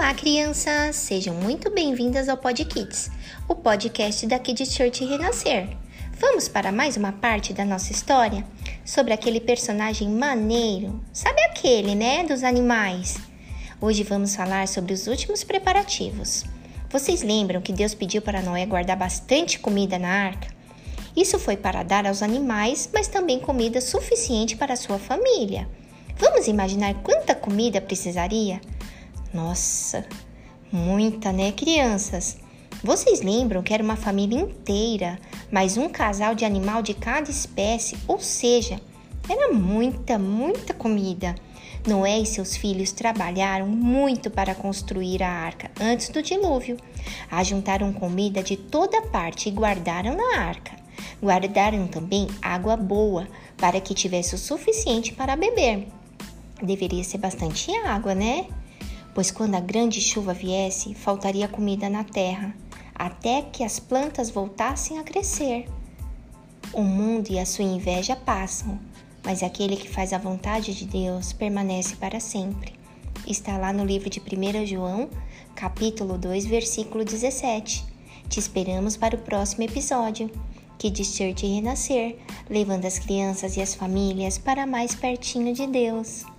Olá, crianças! Sejam muito bem-vindas ao Pod Kids, o podcast da Kids Church Renascer. Vamos para mais uma parte da nossa história sobre aquele personagem maneiro, sabe aquele, né, dos animais? Hoje vamos falar sobre os últimos preparativos. Vocês lembram que Deus pediu para Noé guardar bastante comida na arca? Isso foi para dar aos animais, mas também comida suficiente para a sua família. Vamos imaginar quanta comida precisaria? Nossa, muita, né, crianças? Vocês lembram que era uma família inteira, mais um casal de animal de cada espécie, ou seja, era muita comida. Noé e seus filhos trabalharam muito para construir a arca antes do dilúvio. Ajuntaram comida de toda parte e guardaram na arca. Guardaram também água boa, para que tivesse o suficiente para beber. Deveria ser bastante água, né? Pois quando a grande chuva viesse, faltaria comida na terra, até que as plantas voltassem a crescer. O mundo e a sua inveja passam, mas aquele que faz a vontade de Deus permanece para sempre. Está lá no livro de 1 João, capítulo 2, versículo 17. Te esperamos para o próximo episódio. Kids Church Renascer, levando as crianças e as famílias para mais pertinho de Deus.